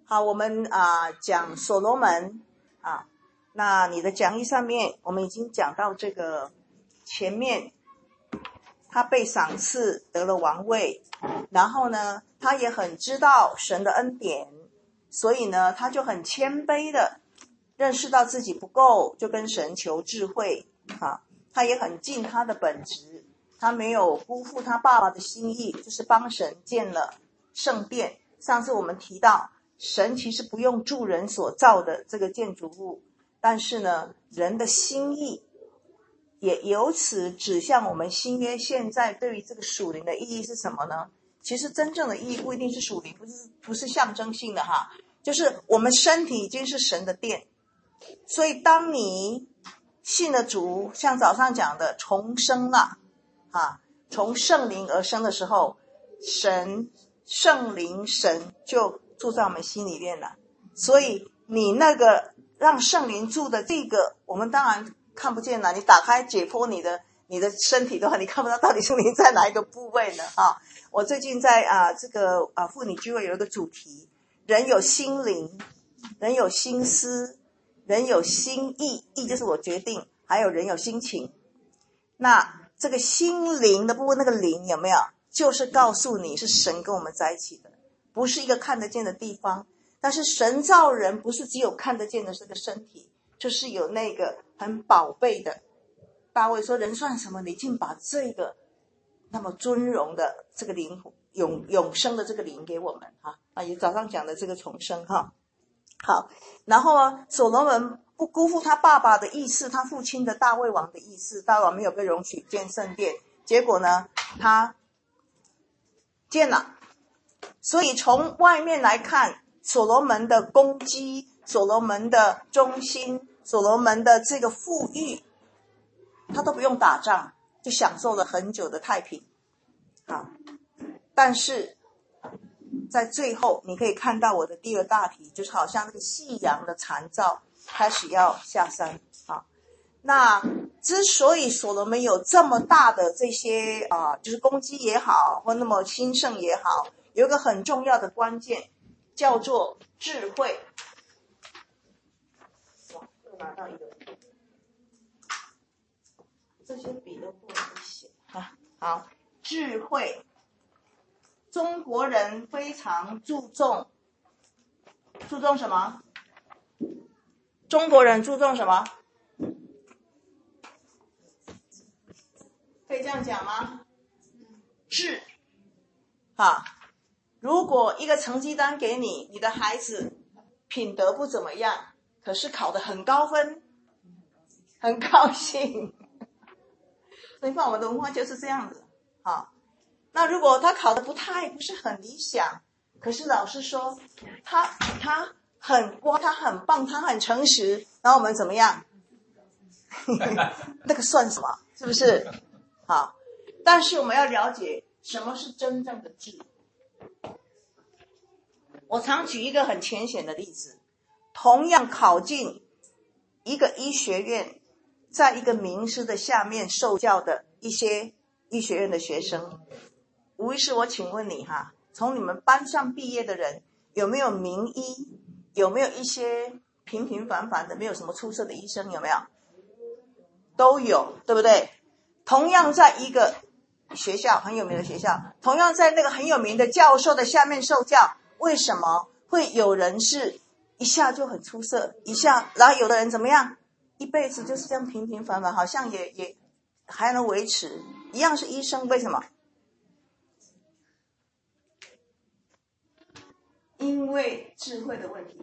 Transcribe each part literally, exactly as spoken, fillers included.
好，我们啊、呃、讲所罗门啊，那你的讲义上面我们已经讲到这个前面，他被赏赐得了王位，然后呢，他也很知道神的恩典，所以呢，他就很谦卑的认识到自己不够，就跟神求智慧啊。他也很尽他的本职，他没有辜负他爸爸的心意，就是帮神建了圣殿。上次我们提到，神其实不用助人所造的这个建筑物，但是呢，人的心意也由此指向我们新约现在对于这个属灵的意义是什么呢？其实真正的意义不一定是属灵，不是不是象征性的哈，就是我们身体已经是神的殿，所以当你信了主，像早上讲的重生了啊，从圣灵而生的时候，神圣灵神就住在我们心里面了。所以你那个让圣灵住的这个，我们当然看不见了。你打开解剖你的你的身体的话，你看不到到底圣灵在哪一个部位呢？啊，我最近在啊这个啊妇女聚会有一个主题，人有心灵，人有心思，人有心意，意就是我决定，还有人有心情。那这个心灵的部分，那个灵有没有？就是告诉你是神跟我们在一起的，不是一个看得见的地方。但是神造人不是只有看得见的这个身体，就是有那个很宝贝的。大卫说：“人算什么？你竟把这个那么尊荣的这个灵永永生的这个灵给我们哈啊！”也早上讲的这个重生哈。好，然后啊，所罗门不辜负他爸爸的意思，他父亲的大卫王的意思，大卫王没有被容许建圣殿，结果呢，他建了。所以从外面来看，所罗门的攻击，所罗门的忠心，所罗门的这个富裕，他都不用打仗，就享受了很久的太平。好，但是在最后你可以看到我的第二大题，就是好像那个夕阳的残照开始要下山。好，那之所以所罗门有这么大的这些啊、呃，就是攻击也好，或那么兴盛也好，有一个很重要的关键，叫做智慧。哇，又拿到一个，这些笔都不能写啊。好，智慧。中国人非常注重，注重什么？中国人注重什么？可以这样讲吗？智啊，如果一个成绩单给你，你的孩子品德不怎么样，可是考得很高分，很高兴。所以我们的文化就是这样子啊。那如果他考得不太不是很理想，可是老师说他他很哇，他很棒，他很诚实，然后我们怎么样？那个算什么？是不是？好，但是我们要了解什么是真正的智。我常举一个很浅显的例子，同样考进一个医学院，在一个名师的下面受教的一些医学院的学生，吴医师，我请问你哈，从你们班上毕业的人，有没有名医？有没有一些平平凡凡的，没有什么出色的医生？有没有？都有，对不对？同样在一个学校，很有名的学校，同样在那个很有名的教授的下面受教，为什么会有人是一下就很出色，一下，然后有的人怎么样？一辈子就是这样平平凡凡，好像也也还能维持，一样是医生，为什么？因为智慧的问题。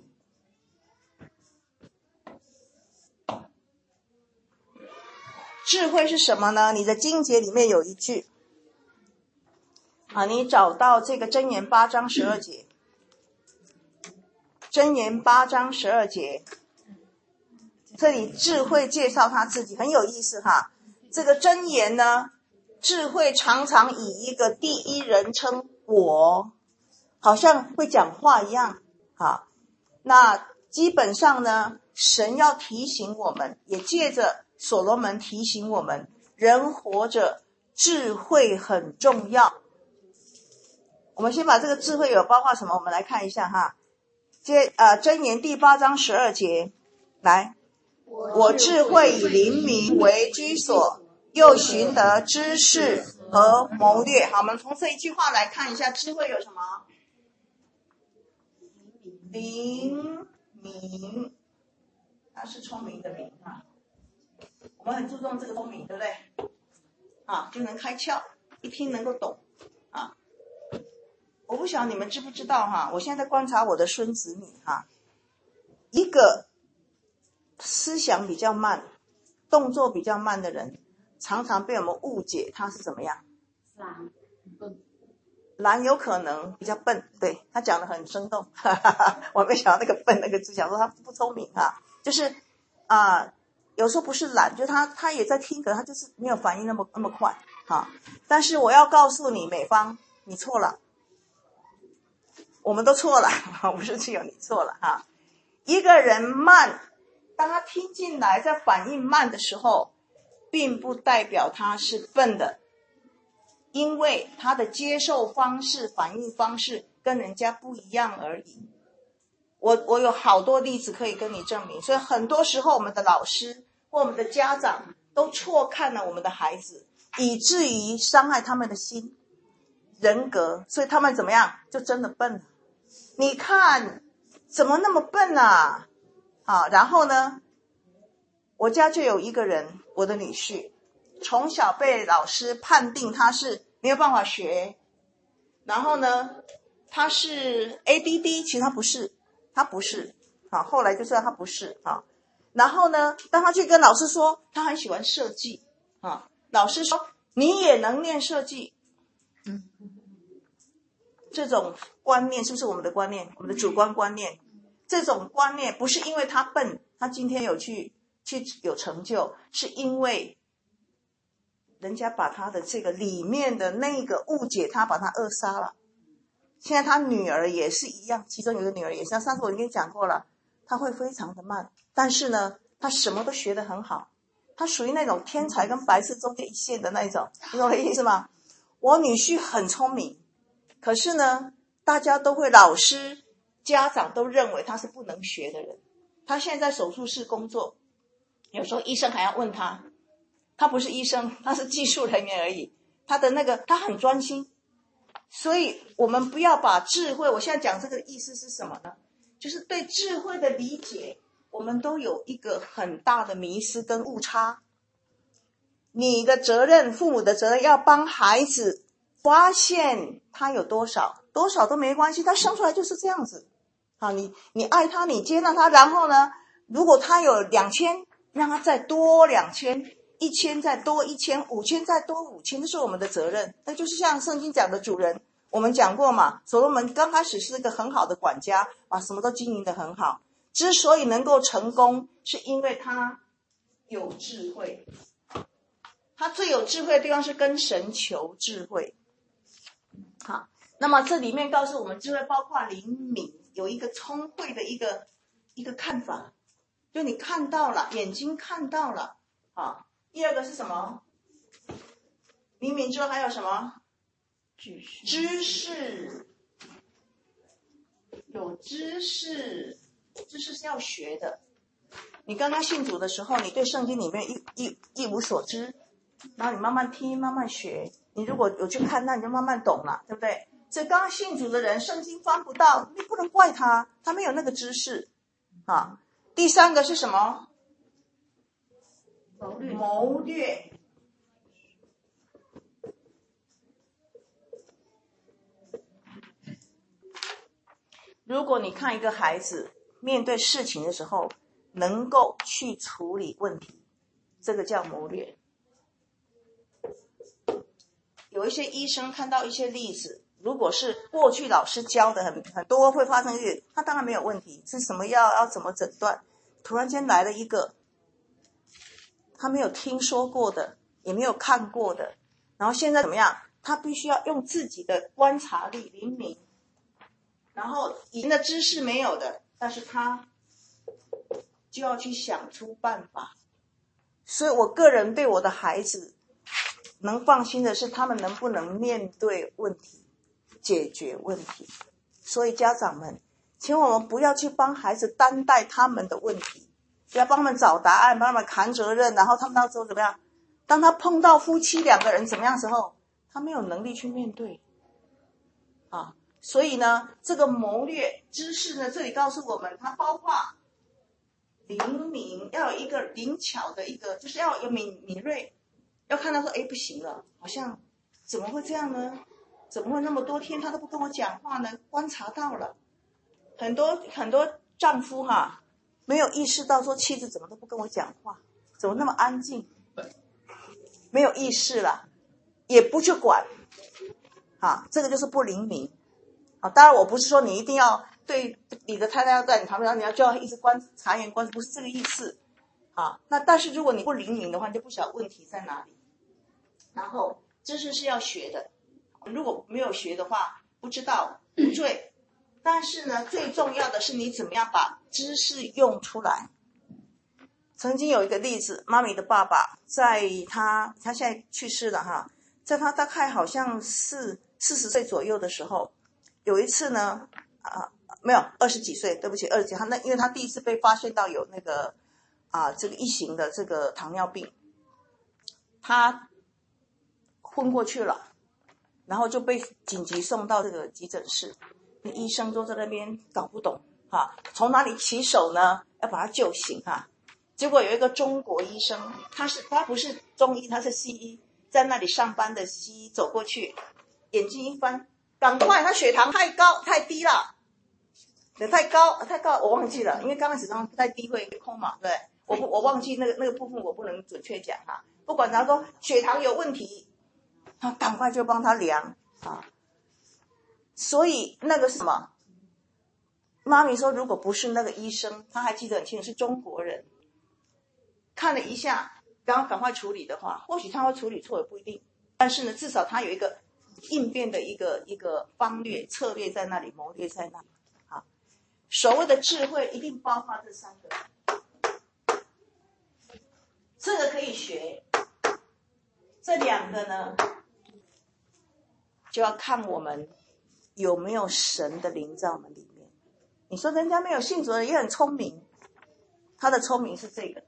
智慧是什么呢？你的经节里面有一句啊，你找到这个箴言八章十二节，箴言八章十二节，这里智慧介绍他自己很有意思哈。这个箴言呢，智慧常常以一个第一人称我，好像会讲话一样啊。那基本上呢，神要提醒我们，也借着所罗门提醒我们，人活着智慧很重要。我们先把这个智慧有包括什么，我们来看一下哈。 接呃箴言第八章十二节，来，我智慧以灵明为居所，又寻得知识和谋略。好，我们从这一句话来看一下，智慧有什么？灵明，它是聪明的明啊。我们很注重这个聪明，对不对？啊，就能开窍，一听能够懂啊。我不晓得你们知不知道哈，我现在在观察我的孙子女哈，一个思想比较慢、动作比较慢的人，常常被我们误解他是怎么样？ 懒，笨。 懒有可能比较笨，对，他讲得很生动，哈哈哈，我没想到那个笨那个字，想说他不聪明啊，就是啊、呃，有时候不是懒，就他他也在听，可他就是没有反应那么那么快啊。但是我要告诉你，美芳，你错了，我们都错了，不是只有你错了哈。一个人慢，当他听进来，在反应慢的时候，并不代表他是笨的。因为他的接受方式、反应方式跟人家不一样而已。我我有好多例子可以跟你证明，所以很多时候我们的老师或我们的家长都错看了我们的孩子，以至于伤害他们的心、人格，所以他们怎么样？就真的笨了。你看，怎么那么笨啊？啊，然后呢，我家就有一个人，我的女婿。从小被老师判定他是没有办法学，然后呢，他是 A D D， 其实他不是，他不是，好，后来就知道他不是啊。然后呢，当他去跟老师说他很喜欢设计啊，老师说你也能念设计，嗯，这种观念是不是我们的观念？我们的主观观念，这种观念不是因为他笨，他今天有去去有成就，是因为人家把他的这个里面的那个误解他，把他扼杀了。现在他女儿也是一样，其中有一个女儿也是，上次我已经讲过了，他会非常的慢，但是呢，他什么都学得很好，他属于那种天才跟白痴中间一线的那一种，你懂我的意思吗？我女婿很聪明，可是呢，大家都会，老师、家长都认为他是不能学的人。他现在在手术室工作，有时候医生还要问他。他不是医生，他是技术人员而已。他的那个，他很专心，所以我们不要把智慧，我现在讲这个意思是什么呢？就是对智慧的理解，我们都有一个很大的迷思跟误差。你的责任，父母的责任，要帮孩子发现他有多少，多少都没关系，他生出来就是这样子。好，你你爱他，你接纳他，然后呢，如果他有两千，让他再多两千。一千再多一千，五千再多五千，这是我们的责任。那就是像圣经讲的主人，我们讲过嘛，所罗门刚开始是一个很好的管家，把什么都经营得很好。之所以能够成功，是因为他有智慧。他最有智慧的地方是跟神求智慧。好，那么这里面告诉我们，智慧包括灵敏，有一个聪慧的一个一个看法，就你看到了，眼睛看到了啊。第二个是什么？灵敏之后还有什么？知识。知识，有知识，知识是要学的。你刚刚信主的时候，你对圣经里面一一一无所知，然后你慢慢听，慢慢学。你如果有去看，那你就慢慢懂了，对不对？所以刚刚信主的人，圣经翻不到，你不能怪他，他没有那个知识啊。第三个是什么？谋略。谋略。如果你看一个孩子面对事情的时候，能够去处理问题，这个叫谋略。有一些医生看到一些例子，如果是过去老师教的很很多会发生的，他当然没有问题，是什么药要怎么诊断，突然间来了一个他没有听说过的，也没有看过的，然后现在怎么样？他必须要用自己的观察力灵敏，然后以前的知识没有的，但是他就要去想出办法。所以我个人对我的孩子能放心的是，他们能不能面对问题，解决问题。所以家长们， 请我们不要去帮孩子担待他们的问题，不要帮他们找答案，帮他们扛责任，然后他们到时候怎么样？当他碰到夫妻两个人怎么样的时候，他没有能力去面对啊。所以呢，这个谋略知识呢，这里告诉我们，它包括灵敏，要有一个灵巧的一个，就是要有敏敏锐，要看到说，哎，不行了，好像怎么会这样呢？怎么会那么多天他都不跟我讲话呢？观察到了很多很多丈夫哈，没有意识到说妻子怎么都不跟我讲话，怎么那么安静，没有意识了，也不去管，啊，这个就是不灵敏。啊，当然我不是说你一定要对你的太太要在你旁边，你要就要一直观察言观色，不是这个意思。啊，那但是如果你不灵敏的话，你就不晓得问题在哪里。然后知识是要学的，如果没有学的话，不知道无罪。但是呢，最重要的是你怎么样把知识用出来。曾经有一个例子，妈咪的爸爸在他他现在去世了哈，在他大概好像四四十岁左右的时候，有一次呢，啊没有二十几岁，对不起二十几，他那因为他第一次被发现到有那个啊这个一型的这个糖尿病，他昏过去了，然后就被紧急送到这个急诊室，那医生都在那边搞不懂哈，从哪里起手呢？要把他救醒哈。结果有一个中国医生，他是他不是中医，他是西医，在那里上班的西医走过去，眼睛一翻，赶快，他血糖太高太低了，太高太高，我忘记了，因为刚开始他太低会空嘛，对，我不我忘记那个那个部分，我不能准确讲哈。不管他说血糖有问题，他赶快就帮他量啊。所以那个是什么？妈咪说，如果不是那个医生，他还记得很清楚，是中国人。看了一下，然后赶快处理的话，或许他会处理错也不一定，但是呢，至少他有一个应变的一个一个方略策略在那里，谋略在那里。好，所谓的智慧一定包括这三个，这个可以学，这两个呢，就要看我们有没有神的灵在我们里面。你说人家没有信主的人也很聪明，他的聪明是这个。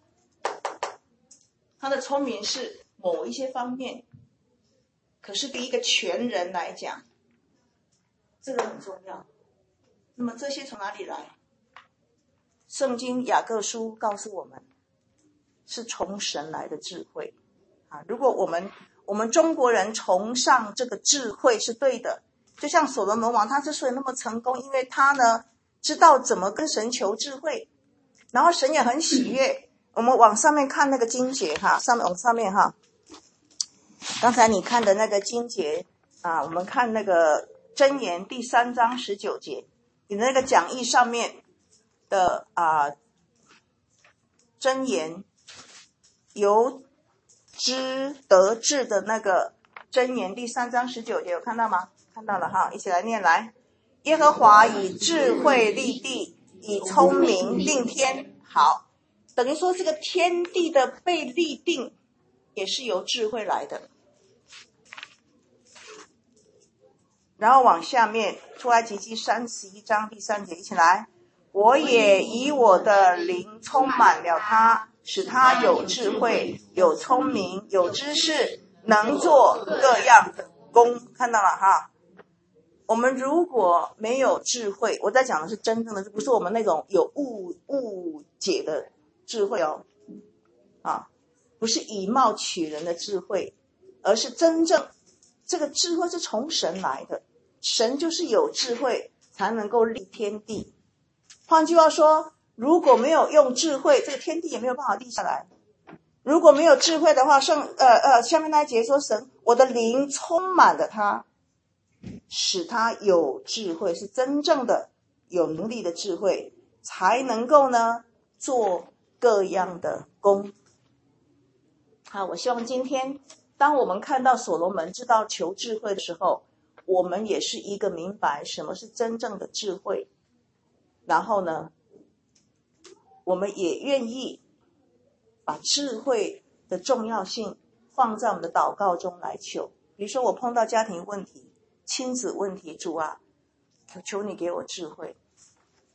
他的聪明是某一些方面，可是对一个全人来讲，这个很重要。那么这些从哪里来？圣经雅各书告诉我们，是从神来的智慧啊！如果我们我们中国人崇尚这个智慧是对的，就像所罗门王，他之所以那么成功，因为他呢知道怎么跟神求智慧，然后神也很喜悦。我们往上面看那个经节哈，上面往上面哈。刚才你看的那个经节啊，我们看那个箴言第三章十九节，你的那个讲义上面的啊箴言，由知得智的那个箴言第三章十九节，有看到吗？看到了哈，一起来念来。耶和华以智慧立地，以聪明定天。好。等于说这个天地的被立定也是由智慧来的。然后往下面，出埃及记三十一章第三节，一起来。我也以我的灵充满了他，使他有智慧，有聪明，有知识，能做各样的工。看到了哈？我们如果没有智慧，我在讲的是真正的，不是我们那种有误误解的智慧哦，啊，不是以貌取人的智慧，而是真正这个智慧是从神来的，神就是有智慧才能够立天地。换句话说，如果没有用智慧，这个天地也没有办法立下来。如果没有智慧的话，圣呃呃，下面那一节说神，我的灵充满了他，使他有智慧，是真正的有能力的智慧，才能够呢做各样的工。好，我希望今天当我们看到所罗门知道求智慧的时候，我们也是一个明白什么是真正的智慧，然后呢我们也愿意把智慧的重要性放在我们的祷告中来求。比如说我碰到家庭问题、亲子问题，主啊，求求你给我智慧。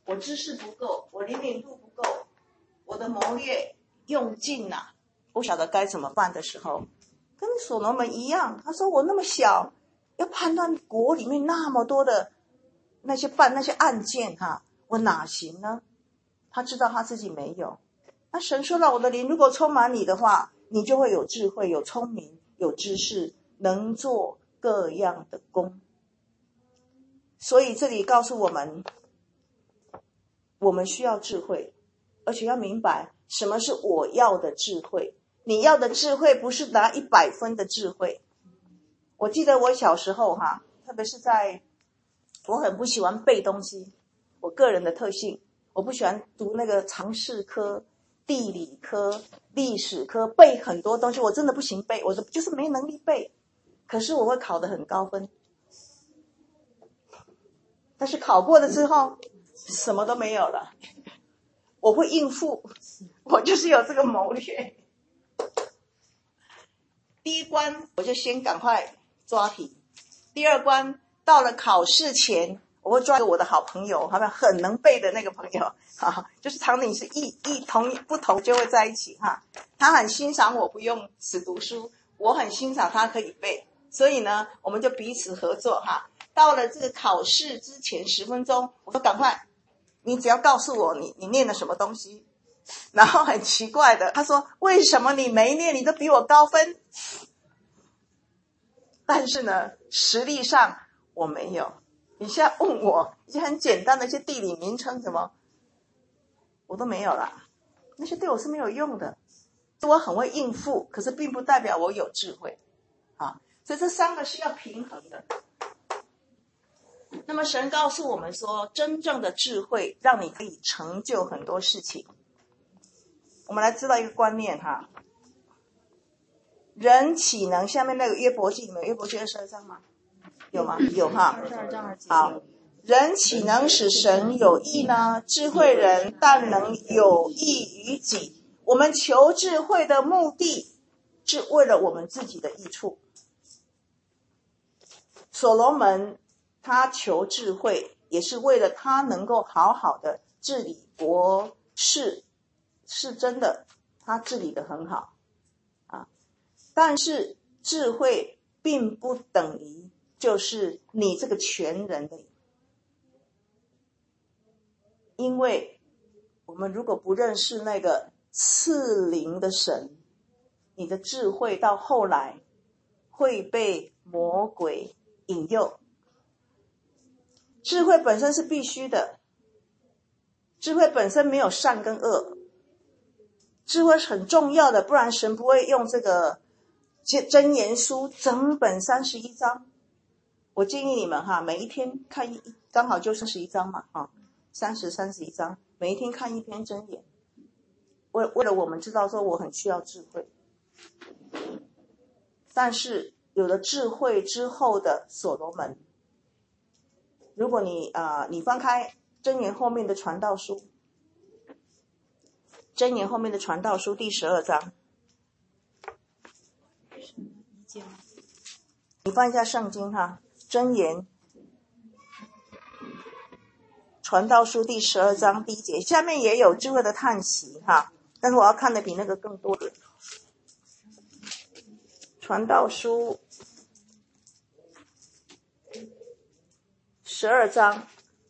我知识不够，我灵敏度不够，我的谋略用尽了，不晓得该怎么办的时候，跟所罗门一样，他说我那么小，要判断国里面那么多的那些办那些案件哈，我哪行呢？他知道他自己没有。那神说了，我的灵如果充满你的话，你就会有智慧，有聪明，有知识，能做各样的工。所以这里告诉我们，我们需要智慧，而且要明白什么是我要的智慧。你要的智慧不是拿一百分的智慧。我记得我小时候哈，特别是在我很不喜欢背东西，我个人的特性，我不喜欢读那个常识科、地理科、历史科，背很多东西，我真的不行背，我就是没能力背。可是我会考得很高分，但是考过了之后，什么都没有了。我会应付，我就是有这个谋略。第一关我就先赶快抓题，第二关到了考试前，我会抓我的好朋友，好不好？很能背的那个朋友，哈，就是场景是一一同不同就会在一起哈。他很欣赏我不用死读书，我很欣赏他可以背，所以呢，我们就彼此合作哈。到了这个考试之前十分钟，我说赶快，你只要告诉我你你念了什么东西。然后很奇怪的，他说为什么你没念，你都比我高分？但是呢，实力上我没有。你现在问我一些很简单的一些地理名称什么，我都没有啦，那些对我是没有用的。我很会应付，可是并不代表我有智慧啊。所以这三个是要平衡的。那么神告诉我们说，真正的智慧让你可以成就很多事情。我们来知道一个观念哈，人岂能，下面那个约伯记，你们约伯记二十二章吗？有吗？有哈。好，人岂能使神有益呢？智慧人但能有益于己。我们求智慧的目的是为了我们自己的益处。所罗门他求智慧，也是为了他能够好好的治理国事，是真的，他治理得很好啊。但是智慧并不等于就是你这个全人的，因为我们如果不认识那个赐灵的神，你的智慧到后来会被魔鬼引诱。智慧本身是必须的，智慧本身没有善跟恶，智慧是很重要的，不然神不会用这个箴言书整本三十一章。我建议你们哈，每一天看一，刚好就三十一章嘛，哈，三十三十一章，每一天看一篇箴言。为为了我们知道说我很需要智慧，但是有了智慧之后的所罗门，如果你啊、呃，你翻开箴言后面的传道书，箴言后面的传道书第十二章，你翻一下圣经哈，箴言传道书第十二章第一节，下面也有智慧的叹息哈，但是我要看的比那个更多点。传道书十二章，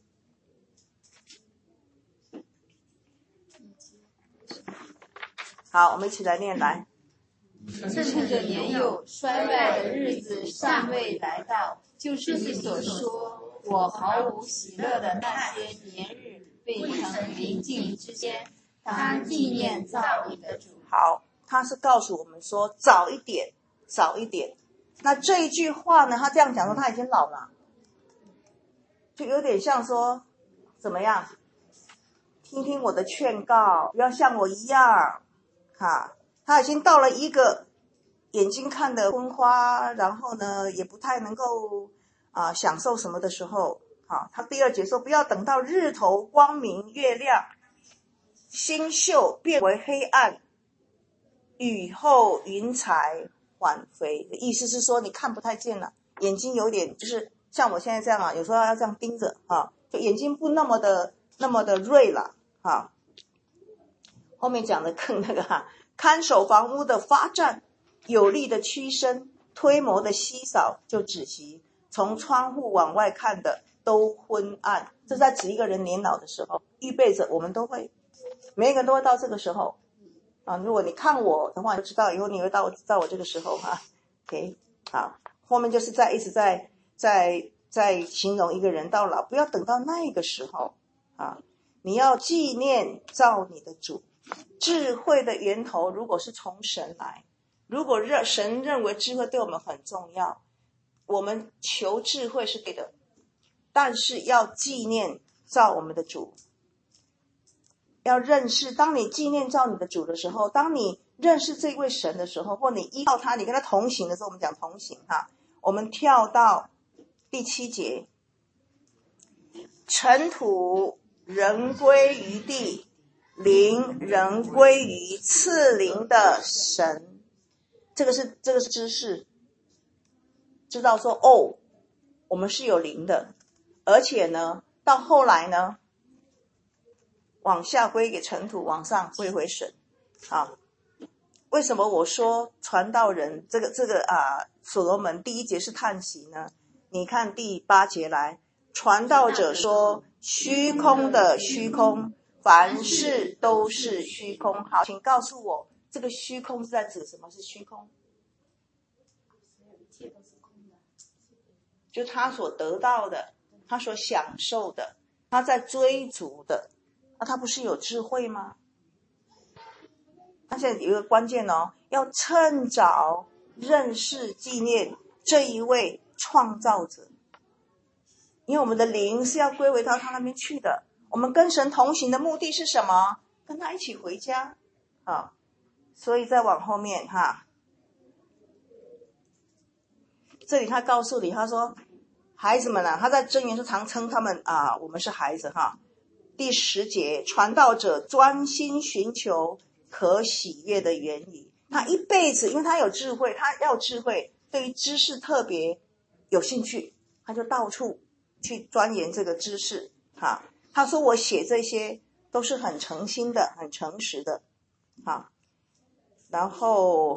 好，我们一起来念来。 趁着年幼衰败的日子尚未来到，就是你所说我毫无喜乐的那些年日未曾临近之间，当纪念造你的主。 好，他是告诉我们说早一点，早一点。那这一句话呢，他这样讲说他已经老了，就有点像说怎么样，听听我的劝告，不要像我一样哈。他已经到了一个眼睛看得昏花，然后呢也不太能够啊、呃、享受什么的时候，好，他第二节说不要等到日头光明月亮，星宿变为黑暗，雨后云彩缓飞，意思是说你看不太见了，眼睛有点就是像我现在这样啊，有时候要这样盯着啊，就眼睛不那么的那么的锐了啊。后面讲的更那个哈、啊，看守房屋的发战，有力的屈伸，推磨的稀少，就止息。从窗户往外看的都昏暗，这是在指一个人年老的时候，预备着我们都会，每一个人都会到这个时候啊。如果你看我的话，就知道以后你会到到我这个时候哈、啊。OK， 好，后面就是在一直在在在形容一个人到老，不要等到那个时候啊，你要纪念造你的主。智慧的源头如果是从神来，如果认神认为智慧对我们很重要，我们求智慧是对的，但是要纪念造我们的主，要认识。当你纪念造你的主的时候，当你认识这位神的时候，或你依靠他，你跟他同行的时候，我们讲同行哈。我们跳到第七节，尘土仍归于地，灵仍归于赐灵的神。这个是这个是知识，知道说哦，我们是有灵的，而且呢，到后来呢，往下归给尘土，往上归回神。啊，为什么我说传道人这个这个啊，所罗门第一节是叹息呢？你看第八节来，传道者说，虚空的虚空，凡事都是虚空。好，请告诉我，这个虚空是在指什么是虚空？就他所得到的，他所享受的，他在追逐的，那他不是有智慧吗？他现在有一个关键哦，要趁早认识纪念这一位创造者，因为我们的灵是要归回到他那边去的。我们跟神同行的目的是什么？跟他一起回家啊！所以再往后面哈，这里他告诉你，他说孩子们啊，他在箴言就常称他们啊，我们是孩子哈。第十节，传道者专心寻求可喜悦的原理。他一辈子，因为他有智慧，他要智慧，对于知识特别有兴趣，他就到处去钻研这个知识哈。他说我写这些都是很诚心的，很诚实的哈。然后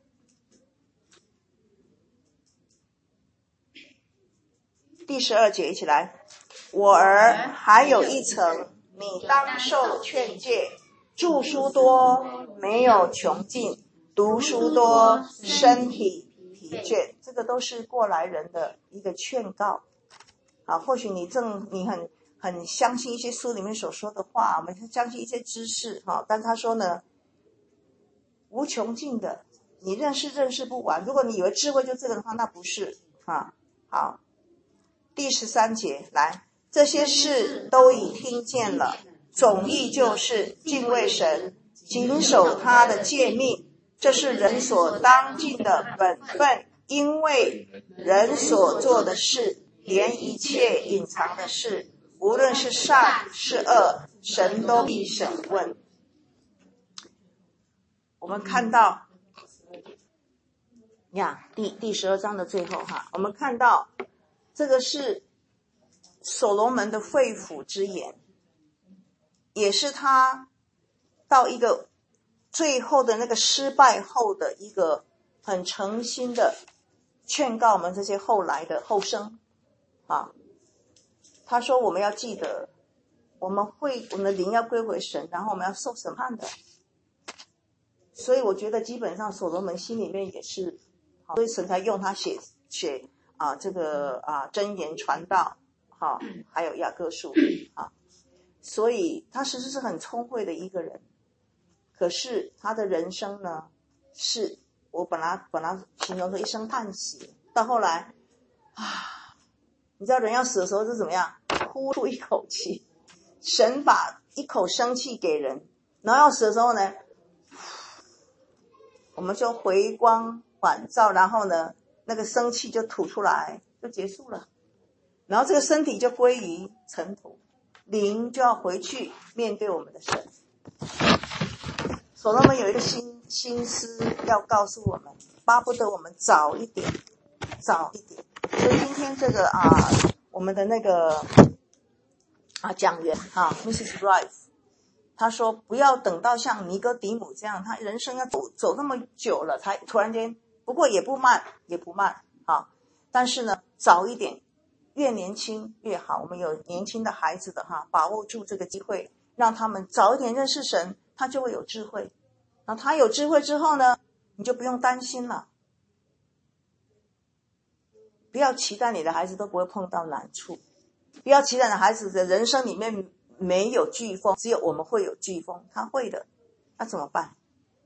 第十二节一起来，我儿还有一层，你当受劝诫，著书多没有穷尽，读书多身体疲倦。这个都是过来人的一个劝告啊。或许你正你很很相信一些书里面所说的话，我们相信一些知识哈，但他说呢，无穷尽的，你认识认识不完。如果你以为智慧就这个的话，那不是啊。好，第十三节来，这些事都已听见了，总意就是敬畏神，谨守他的诫命，这是人所当尽的本分。因为人所做的事，连一切隐藏的事，无论是善是恶，神都必审问。我们看到呀，第第十二章的最后哈，我们看到这个是所罗门的肺腑之言，也是他到一个最后的那个失败后的一个很诚心的劝告我们这些后来的后生啊。他说我们要记得，我们会我们的灵要归回神，然后我们要受审判的。所以我觉得基本上所罗门心里面也是，所以神才用他写写啊这个啊箴言传道，哈，还有雅各书啊，所以他其实是很聪慧的一个人。可是他的人生呢，是我本来本来形容说一声叹息，到后来啊，你知道人要死的时候是怎么样？呼出一口气，神把一口生气给人，然后要死的时候呢，我们就回光返照，然后呢，那个生气就吐出来，就结束了。然后这个身体就归于尘土，灵就要回去面对我们的神。所罗门有一个心心思要告诉我们，巴不得我们早一点，早一点。所以今天这个啊，我们的那个啊讲员哈 ，Missus Rife， 他说不要等到像尼哥底母这样，他人生要走走那么久了，才突然间，不过也不慢，也不慢啊。但是呢，早一点，越年轻越好。我们有年轻的孩子的哈，把握住这个机会，让他们早一点认识神，他就会有智慧。那他有智慧之后呢，你就不用担心了。不要期待你的孩子都不会碰到难处，不要期待你的孩子的人生里面没有飓风，只有我们会有飓风，他会的，那怎么办？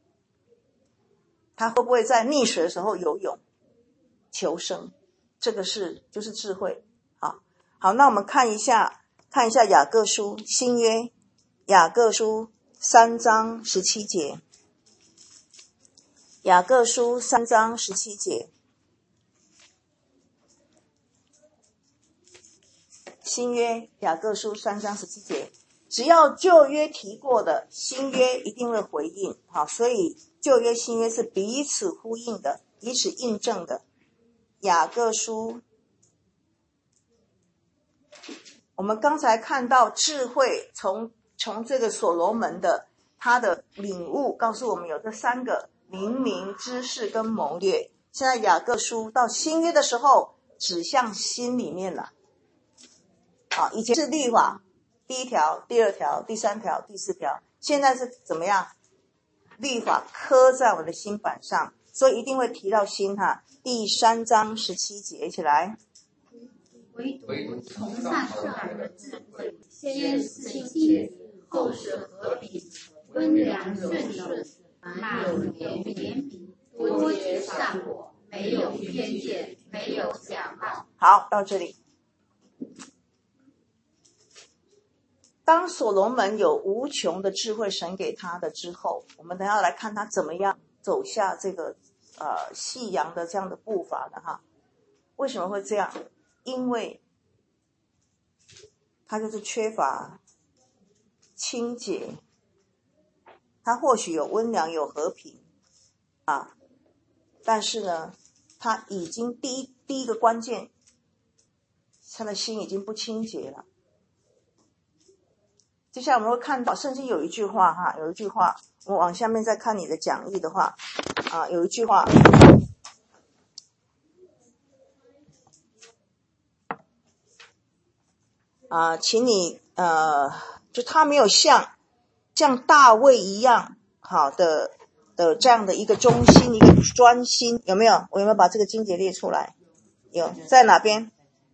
他会不会在溺水的时候游泳求生？这个是就是智慧。好，好，那我们看一下，看一下雅各书新约，雅各书三章十七节，雅各书三章十七节。新约雅各书三章十七节，只要旧约提过的，新约一定会回应。好，所以旧约新约是彼此呼应的，彼此印证的。雅各书，我们刚才看到智慧从从这个所罗门的他的领悟告诉我们有这三个灵明、知识跟谋略。现在雅各书到新约的时候指向心里面了。好，以前是律法，第一条、第二条、第三条、第四条，现在是怎么样？律法刻在我的心板上，所以一定会提到心哈。第三章十七节，一起来。 唯独从上而来的智慧，先是清洁，后是和平，温良顺顺，满有怜悯，多结善果，没有偏见，没有假冒。 好，到这里。当所罗门有无穷的智慧神给他的之后，我们等一下来看他怎么样走下这个呃夕阳的这样的步伐的哈。为什么会这样？因为他就是缺乏清洁，他或许有温良有和平啊，但是呢，他已经第一第一个关键，他的心已经不清洁了。接下来我们会看到圣经有一句话哈，有一句话，我往下面再看你的讲义的话啊，有一句话啊，请你呃，就他没有像像大卫一样好的的这样的一个忠心，一个专心，有没有？我有没有把这个经节列出来？有，在哪边？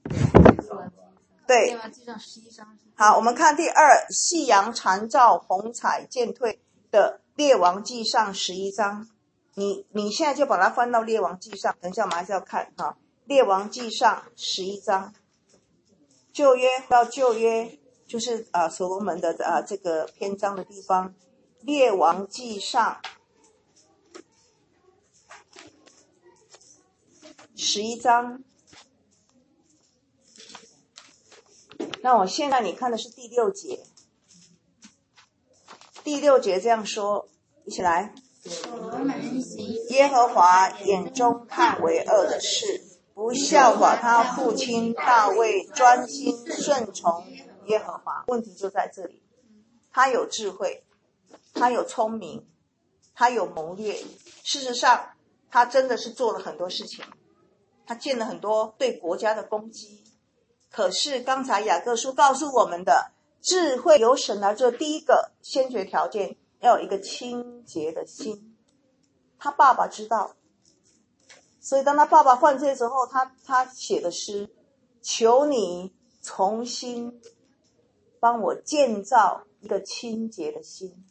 对。好，我们看第二，夕阳残照，虹彩渐退的列王记上十一章。你你现在就把它翻到列王记上，等一下我们还是要看哈。列王记上十一章，旧约到旧约就是啊所罗门的啊这个篇章的地方。列王记上十一章。那我现在你看的是第六节，第六节这样说，一起来。耶和华眼中看为恶的事，不效法他父亲大卫专心顺从耶和华。问题就在这里，他有智慧，他有聪明，他有谋略。事实上，他真的是做了很多事情，他建了很多对国家的功绩。可是刚才雅各书告诉我们的，智慧由神来做第一个先决条件，要有一个清洁的心。他爸爸知道，所以当他爸爸犯罪的时候，他他写的诗，求你重新帮我建造一个清洁的心。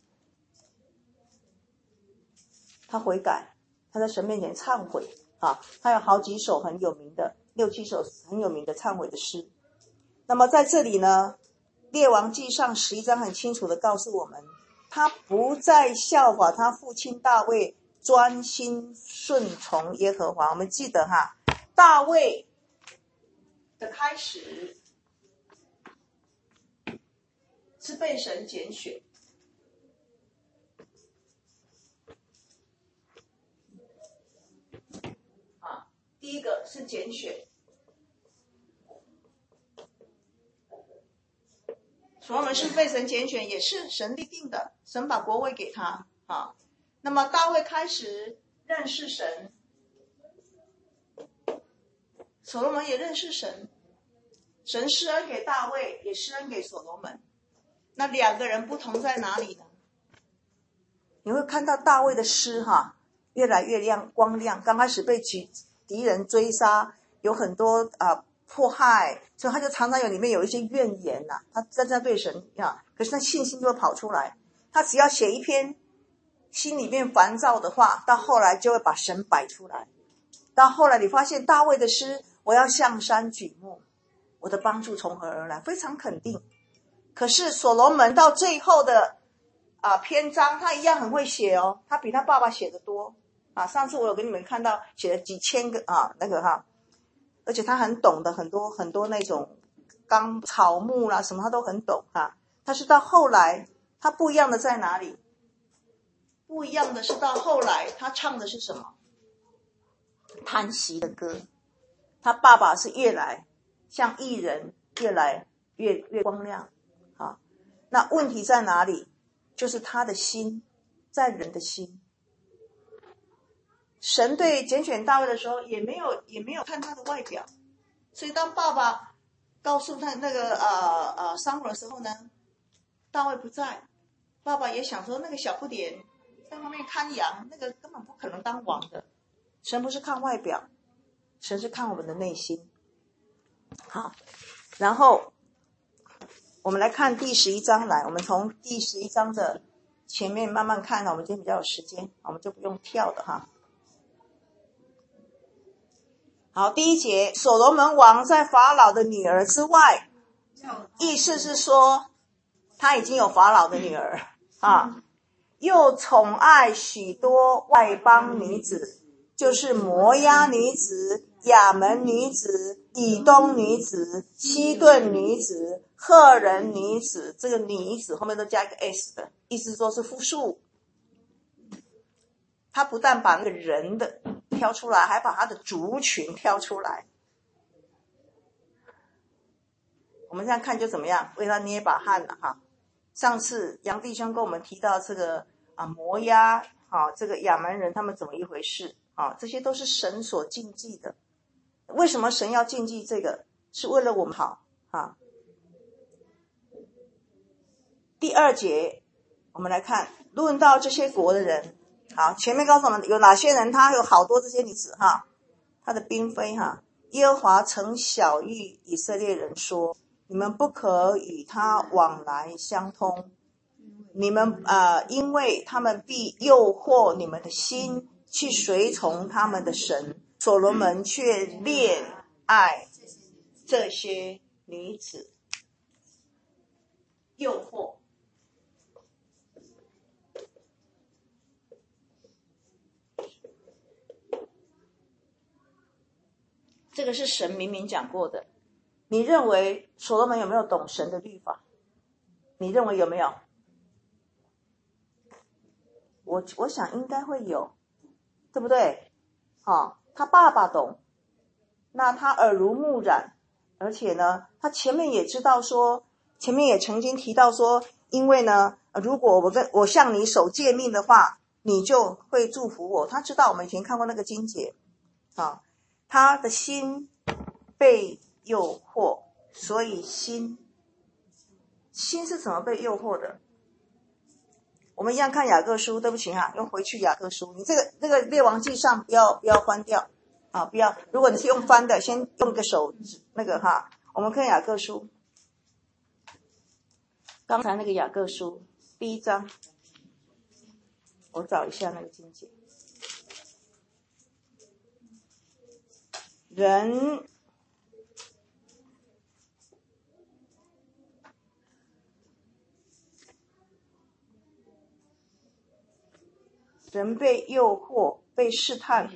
他悔改，他在神面前忏悔啊，他有好几首很有名的六七首很有名的忏悔的诗。那么在这里呢，列王记上十一章很清楚的告诉我们，他不再效法他父亲大卫专心顺从耶和华。我们记得哈，大卫的开始是被神拣选，啊，第一个是拣选。 所罗门是被神拣选，也是神立定的，神把国位给他啊。那么大卫开始认识神，所罗门也认识神，神施恩给大卫，也施恩给所罗门。那两个人不同在哪里呢？你会看到大卫的诗哈，越来越亮光亮。刚开始被敌敌人追杀，有很多啊、呃、迫害，所以他就常常有里面有一些怨言呐、啊，他在在对神啊，可是他信心就会跑出来。他只要写一篇心里面烦躁的话，到后来就会把神摆出来。到后来你发现大卫的诗，我要向山举目，我的帮助从何而来，非常肯定。可是所罗门到最后的啊篇章，他一样很会写哦，他比他爸爸写的多啊。上次我有给你们看到写了几千个啊那个哈，而且他很懂得很多很多那种纲草木啦什么他都很懂哈。但是到后来他不一样的在哪里？不一样的是到后来他唱的是什么？叹息的歌。他爸爸是越来像艺人，越来越越光亮啊。那问题在哪里？就是他的心，在人的心。神对拣选大卫的时候，也没有也没有看他的外表，所以当爸爸告诉他那个呃呃撒母耳的时候呢，大卫不在，爸爸也想说那个小不点在外面看羊，那个根本不可能当王的。神不是看外表，神是看我们的内心。好，然后我们来看第十一章来，我们从第十一章的前面慢慢看，我们今天比较有时间，我们就不用跳的哈。好，第一节，所罗门王在法老的女儿之外，意思是说他已经有法老的女儿啊，又宠爱许多外邦女子，就是摩押女子、亚门女子、以东女子、西顿女子、赫人女子，这个女子后面都加一个 s 的，意思说是复数。他不但把那个人的挑出来，还把他的族群挑出来。我们这样看就怎么样？为他捏把汗了哈。上次杨弟兄跟我们提到这个啊摩押啊，这个亚门人他们怎么一回事啊？这些都是神所禁忌的。为什么神要禁忌这个？是为了我们好啊。第二节，我们来看论到这些国的人。好，前面告诉我们有哪些人，他有好多这些女子哈，他的嫔妃哈。耶和华曾晓谕以色列人说，你们不可与他往来相通，你们呃，因为他们必诱惑你们的心，去随从他们的神。所罗门却恋爱这些女子，诱惑。这个是神明明讲过的。你认为所罗门有没有懂神的律法？你认为有没有？我我想应该会有，对不对？哦，他爸爸懂，那他耳濡目染，而且呢，他前面也知道说，前面也曾经提到说，因为呢，如果我跟我向你守诫命的话，你就会祝福我。他知道，我们以前看过那个经节啊。他的心被诱惑，所以心心是怎么被诱惑的？我们一样看雅各书，对不起哈，用回去雅各书。你这个这个列王记上不要不要翻掉啊，不要。如果你是用翻的，先用个手指那个哈。我们看雅各书，刚才那个雅各书第一章，我找一下那个经节。人人被诱惑，被试探。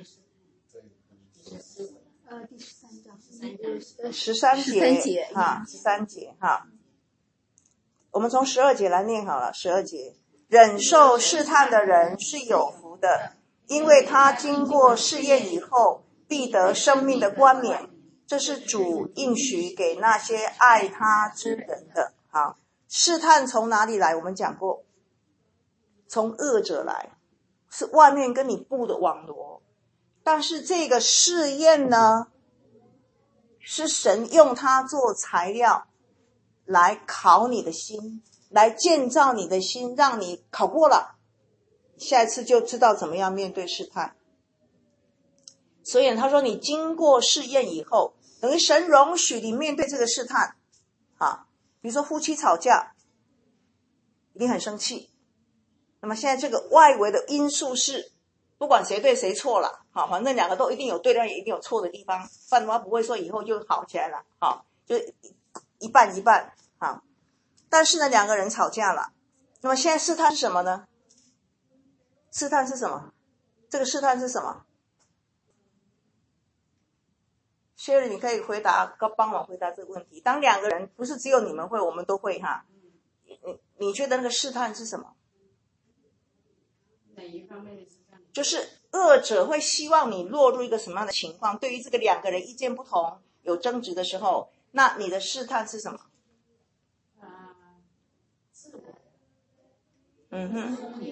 呃，第十三章， 十三节哈，十三节哈。我们从十二节来念好了。十二节，忍受试探的人是有福的，因为他经过试验以后，必得生命的冠冕。这是主应许给那些爱他之人的。好， 试探从哪里来？我们讲过，从恶者来，是外面跟你布的网罗。但是这个试验呢，是神用它做材料来考你的心，来建造你的心，让你考过了，下一次就知道怎么样面对试探。所以他说你经过试验以后，等于神容许你面对这个试探啊。比如说夫妻吵架，一定很生气，那么现在这个外围的因素是不管谁对谁错了，好，反正两个都一定有对，但也一定有错的地方，不然的话不会说以后就好起来了，好，就一半一半，好。但是呢，两个人吵架了，那么现在试探是什么呢？试探是什么？这个试探是什么？Sherry， 你可以回答，帮忙回答这个问题。当两个人，不是只有你们会，我们都会哈。你你觉得那个试探是什么？ 哪一方面的试探？ 就是恶者会希望你落入一个什么样的情况？对于这个两个人意见不同、有争执的时候，那你的试探是什么？ 啊，自我。 嗯哼，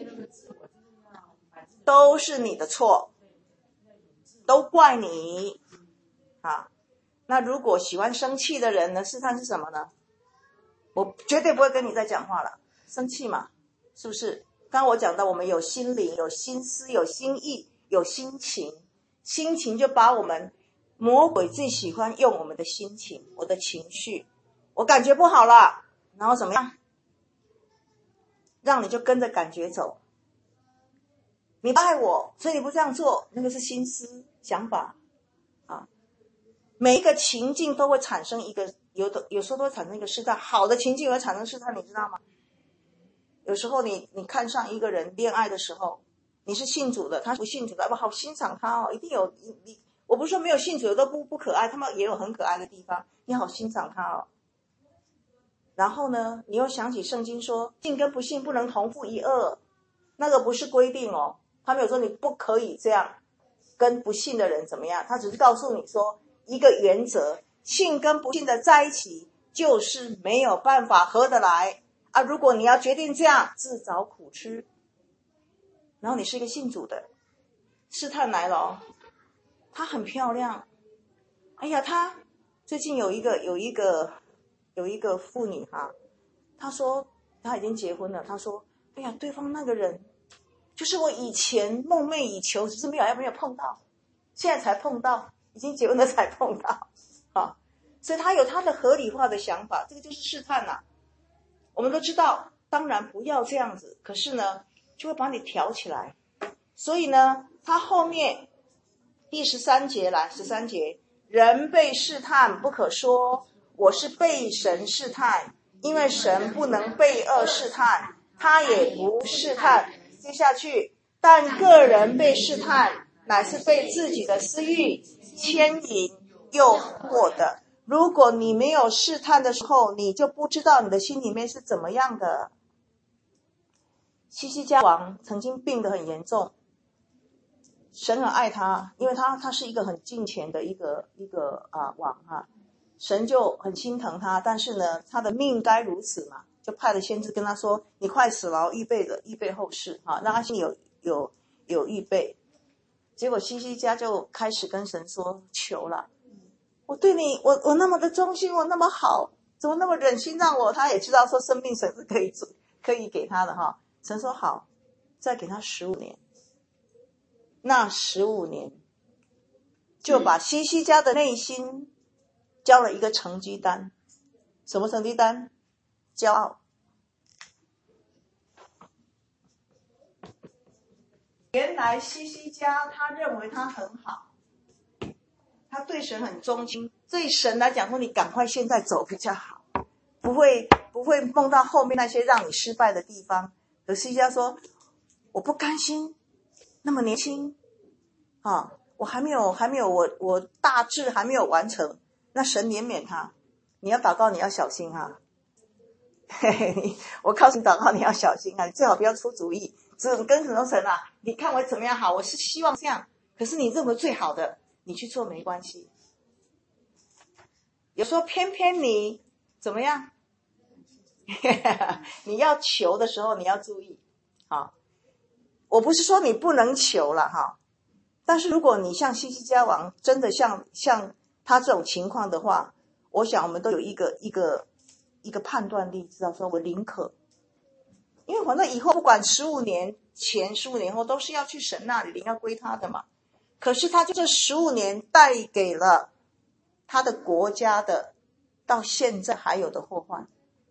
都是你的错，都怪你。啊，那如果喜欢生气的人呢？试探是什么呢？我绝对不会跟你再讲话了，生气嘛，是不是？刚刚我讲到，我们有心灵、有心思、有心意、有心情，心情就把我们魔鬼最喜欢用我们的心情、我的情绪，我感觉不好了，然后怎么样？让你就跟着感觉走。你不爱我，所以你不这样做，那个是心思、想法啊。每一个情境都会产生一个，有的有时候都会产生一个试探，好的情境会产生试探，你知道吗？有时候你你看上一个人恋爱的时候，你是信主的，他不信主的，我好欣赏他哦，一定有你，我不是说没有信主的都不不可爱，他们也有很可爱的地方，你好欣赏他哦。然后呢，你又想起圣经说，信跟不信不能同负一恶，那个不是规定哦，他没有说你不可以这样跟不信的人怎么样，他只是告诉你说一个原则，信跟不信的在一起就是没有办法合得来啊！如果你要决定这样，自找苦吃。然后你是一个信主的，试探来了哦，她很漂亮，哎呀，她最近有一个有一个有一个妇女哈，她说她已经结婚了，她说，哎呀，对方那个人就是我以前梦寐以求，只是没有还没有碰到，现在才碰到。已经结婚了才碰到，啊，所以他有他的合理化的想法，这个就是试探啊。我们都知道，当然不要这样子，可是呢，就会把你挑起来。所以呢，他后面第十三节来，十三节，人被试探不可说我是被神试探，因为神不能被恶试探，他也不试探。接下去，但个人被试探，乃是被自己的私欲牵引诱惑的。如果你没有试探的时候，你就不知道你的心里面是怎么样的。西西家王曾经病得很严重，神很爱他，因为他他是一个很敬虔的一个一个啊王啊，神就很心疼他，但是呢，他的命该如此嘛，就派了先知跟他说：“你快死了，预备的预备后事啊，让他心里有有有预备。”结果西西家就开始跟神说：“求了，我对你，我我那么的忠心，我那么好，怎么那么忍心让我？”他也知道说生命神是可以可以给他的哈。神说好，再给他十五年。那十五年就把西西家的内心交了一个成绩单。什么成绩单？骄傲。原来西西家他认为他很好，他对神很忠心，对神来讲说你赶快现在走比较好，不会不会梦到后面那些让你失败的地方。可西西家说我不甘心那么年轻啊，我还没有还没有我我大志还没有完成，那神怜悯他。你要祷告你要小心啊，嘿嘿，我告诉你祷告你要小心啊，你最好不要出主意，只有跟神说神啊，你看我怎么样好，我是希望这样，可是你认为最好的你去做没关系。有时候偏偏你怎么样你要求的时候你要注意啊。我不是说你不能求了哈，但是如果你像希西家王真的像像他这种情况的话，我想我们都有一个一个一个判断力，知道说我宁可，因为反正以后不管十五年前十五年后都是要去神那里领，要归他的嘛。可是他就这十五年带给了他的国家的到现在还有的祸患。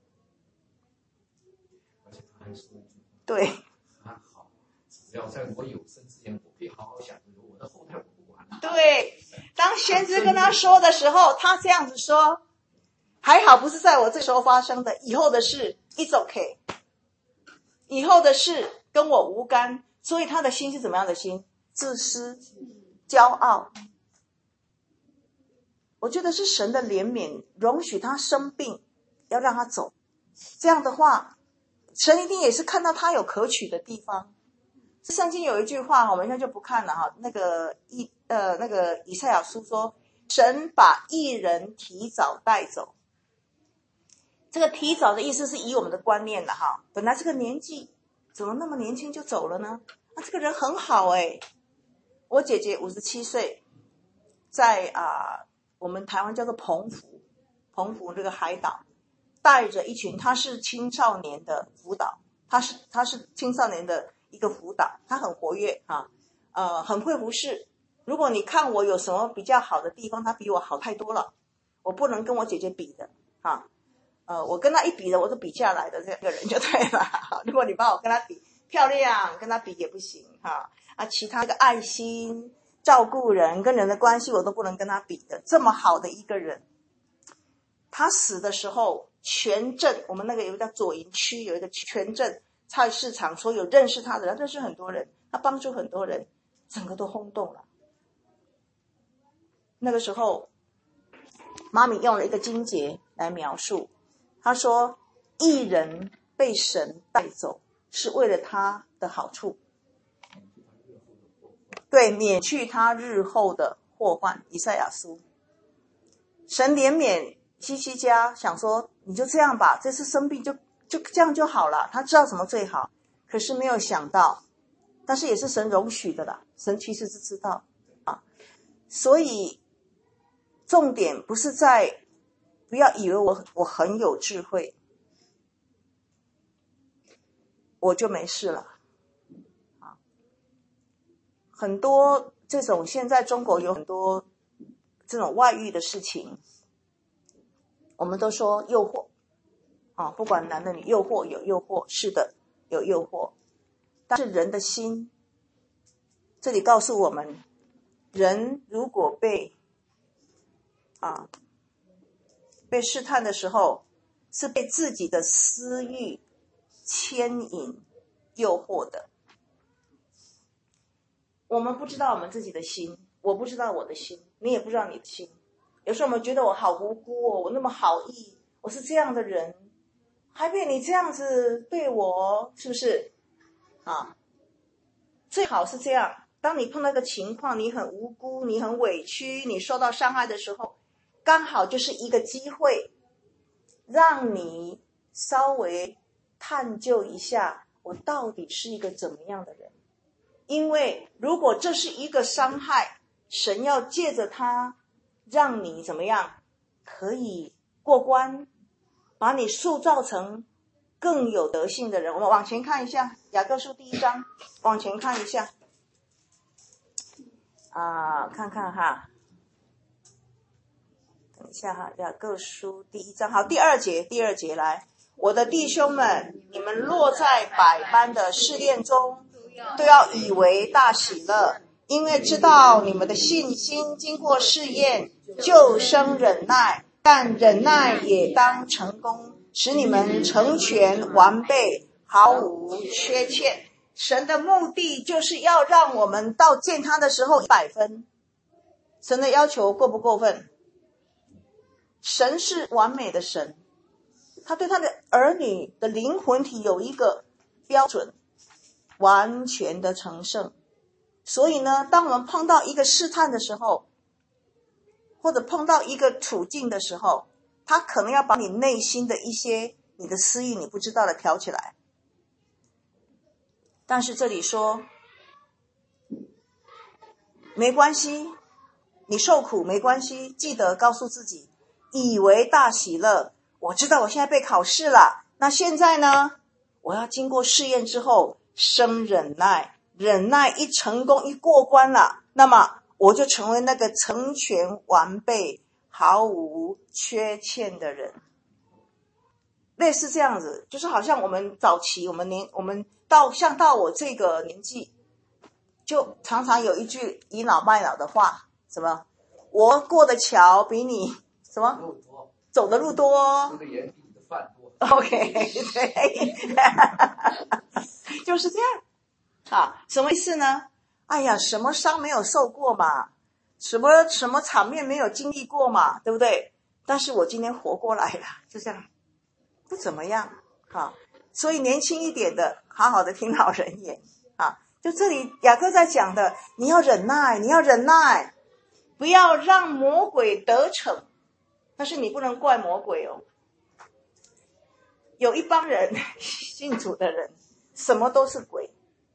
对， 只要在我有生之前，我可以好好享受，我的后代我不管。 对，当先知跟他说的时候，他这样子说，还好不是在我这时候发生的，以后的事 it's okay， 以后的事跟我无干。所以他的心是怎么样的心？自私、骄傲。我觉得是神的怜悯，容许他生病，要让他走。这样的话，神一定也是看到他有可取的地方。圣经有一句话，我们现在就不看了哈。那个以呃那个以赛亚书说，神把义人提早带走。这个提早的意思是以我们的观念的哈，本来这个年纪怎么那么年轻就走了呢？啊，这个人很好诶。我姐姐五十七岁，在啊、呃、我们台湾叫做澎湖，澎湖这个海岛，带着一群，他是青少年的辅导，他是他是青少年的一个辅导，他很活跃啊，呃，很会服侍。如果你看我有什么比较好的地方，他比我好太多了，我不能跟我姐姐比的啊。呃，我跟他一比的，我是比下来的这个人就对了。如果你把我跟他比漂亮，跟他比也不行哈。啊，其他的爱心、照顾人、跟人的关系，我都不能跟他比的。这么好的一个人，他死的时候，全镇我们那个有一个叫左营区，有一个全镇菜市场，所有认识他的人，认识很多人，他帮助很多人，整个都轰动了。那个时候，妈咪用了一个经节来描述。他说义人被神带走是为了他的好处，对，免去他日后的祸患。以赛亚书，神怜悯希西家，想说你就这样吧，这次生病就就这样就好了，他知道什么最好。可是没有想到，但是也是神容许的啦，神其实是知道啊。所以重点不是在不要以为我我很有智慧，我就没事了。啊，很多这种现在中国有很多这种外遇的事情，我们都说诱惑啊，不管男的女，诱惑有诱惑，是的，有诱惑。但是人的心，这里告诉我们，人如果被啊。被试探的时候，是被自己的私欲牵引诱惑的。我们不知道我们自己的心，我不知道我的心，你也不知道你的心。有时候我们觉得我好无辜哦，我那么好意，我是这样的人，还被你这样子对我，是不是啊？最好是这样，当你碰到一个情况，你很无辜，你很委屈，你受到伤害的时候，刚好就是一个机会，让你稍微探究一下，我到底是一个怎么样的人。因为如果这是一个伤害，神要借着它让你怎么样可以过关，把你塑造成更有德性的人。我们往前看一下雅各书第一章，往前看一下啊，看看哈，等一下哈，雅各书第一章，好，第二节，第二节来，我的弟兄们，你们落在百般的试炼中，都要以为大喜乐，因为知道你们的信心经过试验，就生忍耐，但忍耐也当成功，使你们成全完备，毫无缺欠。神的目的就是要让我们到见他的时候一百分。神的要求过不过分？神是完美的神，他对他的儿女的灵魂体有一个标准，完全的成圣。所以呢，当我们碰到一个试探的时候，或者碰到一个处境的时候，他可能要把你内心的一些你的私欲你不知道的挑起来。但是这里说没关系，你受苦没关系，记得告诉自己，以为大喜乐，我知道我现在被考试了，那现在呢，我要经过试验之后生忍耐，忍耐一成功一过关了，那么我就成为那个成全完备毫无缺欠的人。类似这样子，就是好像我们早期我们年我们到像到我这个年纪，就常常有一句倚老卖老的话，什么我过的桥比你什么走的路多， 吃的盐比你的饭多。 OK， 对，就是这样。好，什么意思呢？哎呀，什么伤没有受过嘛，什么什么场面没有经历过嘛，对不对？但是我今天活过来了，就这样，不怎么样。好，所以年轻一点的，好好的听老人言啊。就这里雅各在讲的，你要忍耐，你要忍耐，不要让魔鬼得逞。但是你不能怪魔鬼哦。有一帮人信主的人，什么都是鬼，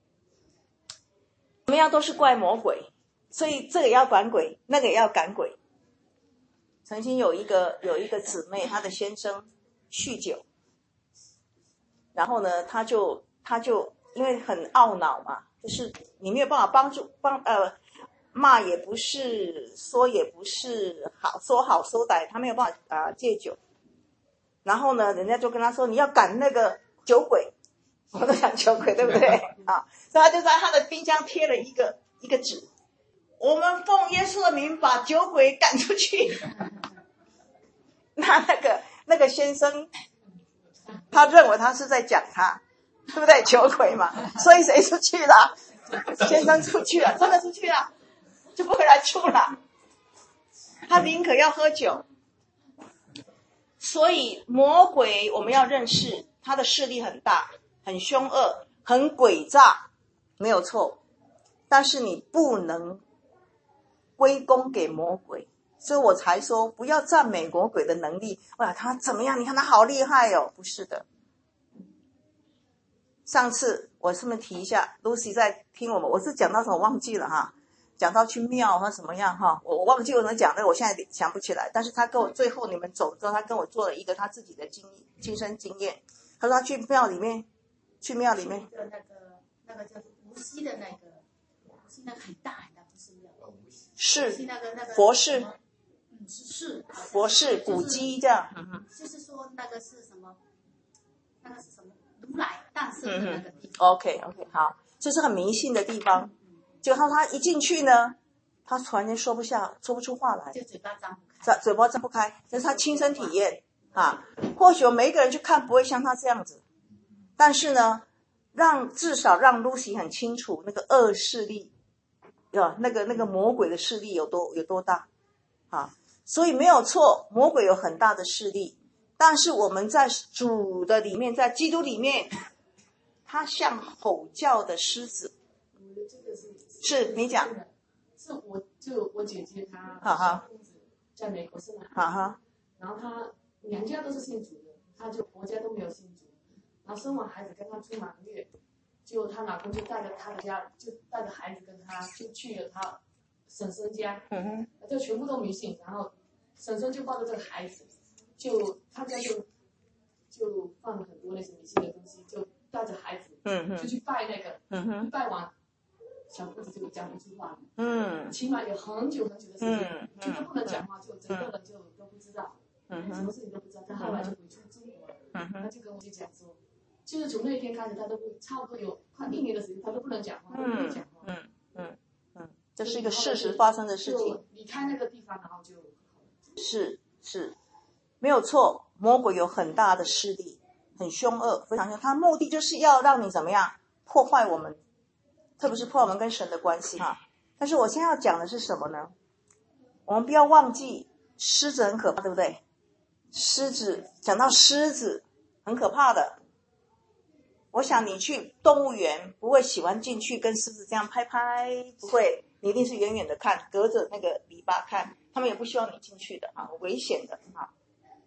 怎么样都是怪魔鬼，所以这个也要管鬼，那个也要赶鬼。曾经有一个有一个姊妹，她的先生酗酒，然后呢，他就他就因为很懊恼嘛，就是你没有办法帮助帮呃骂也不是，说也不是，好说好说歹，他没有办法啊、呃、戒酒。然后呢，人家就跟他说，你要赶那个酒鬼，我都讲酒鬼，对不对啊？所以他就在他的冰箱贴了一个一个纸，我们奉耶稣的名把酒鬼赶出去。那那个那个先生，他认为他是在讲他，对不对？酒鬼嘛，所以谁出去了？先生出去了，真的出去了，就不回来住了。他宁可要喝酒。所以魔鬼我们要认识，他的势力很大，很凶恶，很诡诈，没有错。但是你不能归功给魔鬼，所以我才说不要赞美魔鬼的能力。哇，他怎么样？你看他好厉害哦！不是的。上次我顺便提一下 ，Lucy 在听我们，我是讲到什么忘记了哈。讲到去庙和怎么样哈，我我忘记我怎么讲的，我现在想不起来。但是他跟我最后你们走之后，他跟我做了一个他自己的经亲身经验。他说他去庙里面，去庙里面， 那个那个叫做无锡的那个，无锡那个很大很大，不是庙， 是那个那个佛寺， 嗯是佛寺古迹这样。嗯就是说那个是什么？那个是什么？如来大圣的那个地方。嗯、OK OK 好，这是很迷信的地方。就他他一进去呢，他突然间说不下，说不出话来， 就嘴巴张不开， 嘴巴张不开，这是他亲身体验啊。或许我每一个人去看不会像他这样子，但是呢，让至少让 Lucy 很清楚那个恶势力，啊，那个那个魔鬼的势力有多有多大啊。所以没有错，魔鬼有很大的势力，但是我们在主的里面，在基督里面，他像吼叫的狮子。是你讲， 是我就我姐姐她小公子在美国生了孩子， 然后她娘家都是信主的，她就婆家都没有信主，然后生完孩子跟她住满月，就她老公就带着她的家，就带着孩子跟她就去了她婶婶家， 嗯哼， 就全部都迷信，然后婶婶就抱着这个孩子，就他家就就放了很多那些迷信的东西，就带着孩子， 嗯哼， 就去拜那个， 嗯哼， 拜完。小姑子就讲不出话， 嗯， 起码有很久很久的时间， 嗯， 就都不能讲话，就整个人就都不知道， 嗯什么事情都不知道。他后来就回去中国了， 嗯他就跟我就讲说，就是从那一天开始，他都不差不多有快一年的时间，他都不能讲话，都不能讲话。 嗯嗯嗯，这是一个事实发生的事情。 就离开那个地方，然后就。 是是，没有错，魔鬼有很大的势力，很凶恶，非常凶。他目的就是要让你怎么样破坏我们。特别是破坏我们跟神的关系哈，但是我现在要讲的是什么呢？我们不要忘记狮子很可怕，对不对？狮子讲到狮子很可怕的，我想你去动物园不会喜欢进去跟狮子这样拍拍，不会，你一定是远远的看，隔着那个篱笆看，他们也不希望你进去的啊，危险的啊。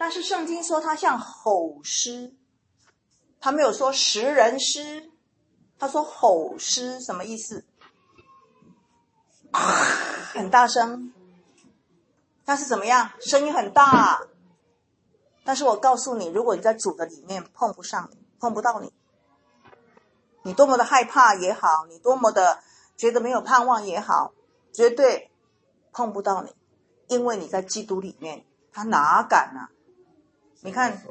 但是圣经说他像吼狮，他没有说食人狮，他说吼狮，什么意思？啊，很大声，但是怎么样？声音很大。但是我告诉你，如果你在主的里面碰不上你，碰不到你，你多么的害怕也好，你多么的觉得没有盼望也好，绝对碰不到你，因为你在基督里面，他哪敢啊？你看，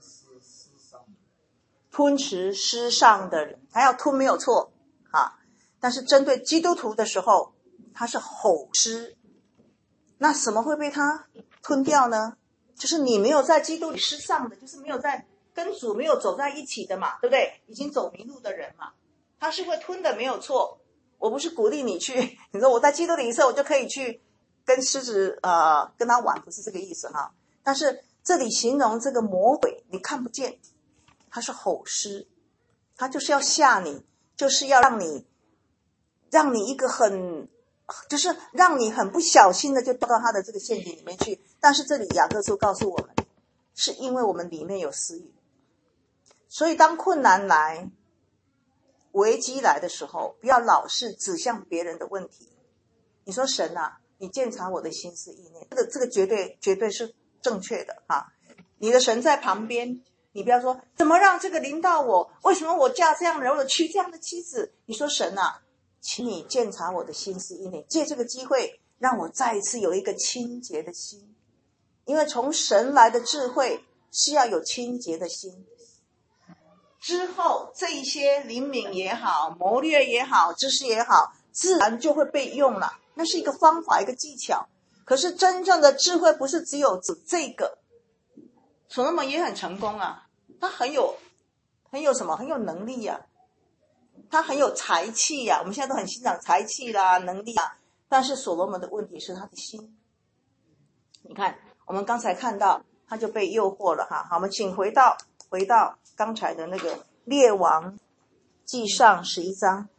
吞吃失丧的人，他要吞没有错啊，但是针对基督徒的时候，他是吼狮。那什么会被他吞掉呢？就是你没有在基督里失丧的，就是没有在跟主没有走在一起的嘛，对不对？已经走迷路的人嘛，他是会吞的，没有错。我不是鼓励你去，你说我在基督里的时候，我就可以去跟狮子呃跟他玩，不是这个意思哈。但是这里形容这个魔鬼，你看不见，他是吼狮，他就是要吓你，就是要让你让你一个很就是让你很不小心的就掉到他的这个陷阱里面去。但是这里雅各书告诉我们，是因为我们里面有私欲，所以当困难来危机来的时候，不要老是指向别人的问题。你说神啊，你鉴察我的心思意念，这个这个绝对绝对是正确的啊！你的神在旁边，你不要说怎么让这个临到我，为什么我嫁这样的人，我娶这样的妻子？你说神啊，请你鉴察我的心思意念，借这个机会让我再一次有一个清洁的心，因为从神来的智慧是要有清洁的心。之后这一些灵敏也好，谋略也好，知识也好，自然就会被用了。那是一个方法，一个技巧。可是真正的智慧不是只有指这个。所罗门也很成功啊，他很有很有什么？很有能力啊，他很有才气啊。我们现在都很欣赏才气啦、能力啊。但是所罗门的问题是他的心。你看，我们刚才看到他就被诱惑了哈。好，我们请回到回到刚才的那个列王记上十一章。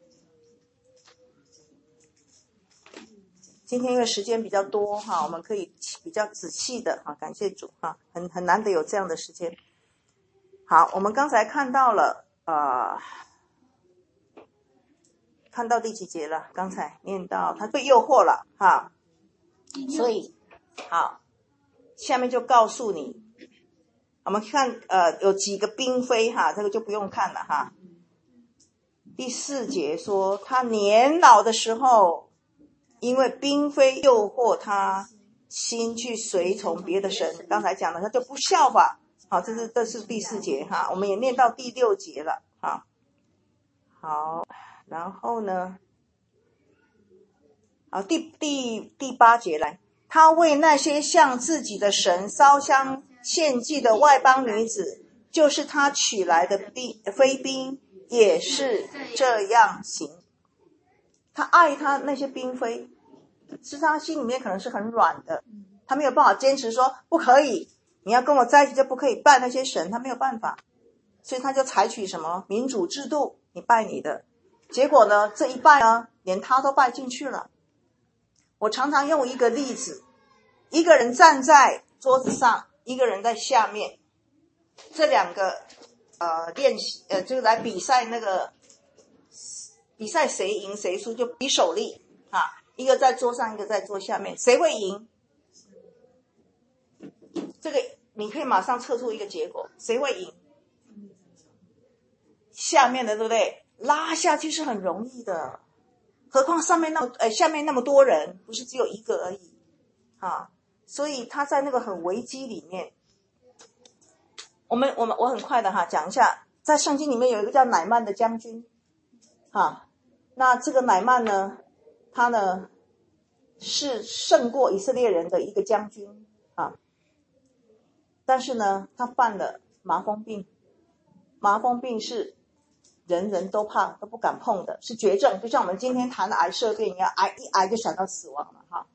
今天因为时间比较多哈，我们可以比较仔细的哈，感谢主哈，很很难得有这样的时间。好，我们刚才看到了呃，看到第几节了？刚才念到他被诱惑了哈，所以好，下面就告诉你，我们看呃有几个嫔妃哈，这个就不用看了哈。第四节说他年老的时候，因为嫔妃诱惑他心去随从别的神，刚才讲了他就不效法。好，这是这是第四节哈，我们也念到第六节了哈。好，然后呢，好第第第八节来，他为那些向自己的神烧香献祭的外邦女子，就是他娶来的妃嫔，也是这样行。他爱他那些嫔妃，是他心里面可能是很软的，他没有办法坚持说不可以，你要跟我在一起就不可以拜那些神，他没有办法，所以他就采取什么民主制度，你拜你的。结果呢，这一拜呢，连他都拜进去了。我常常用一个例子，一个人站在桌子上，一个人在下面，这两个呃练习呃就来比赛，那个比赛谁赢谁输就比手力啊，一个在桌上，一个在桌下面，谁会赢？这个你可以马上测出一个结果，谁会赢？下面的，对不对？拉下去是很容易的，何况上面那么呃下面那么多人，不是只有一个而已啊。所以他在那个很危机里面，我们我们我很快的哈讲一下，在圣经里面有一个叫乃曼的将军啊，那这个乃曼呢，他呢是胜过以色列人的一个将军啊，但是呢他犯了麻风病，麻风病是人人都怕都不敢碰的，是绝症，就像我们今天谈的癌色变一样，癌一癌就想到死亡了哈。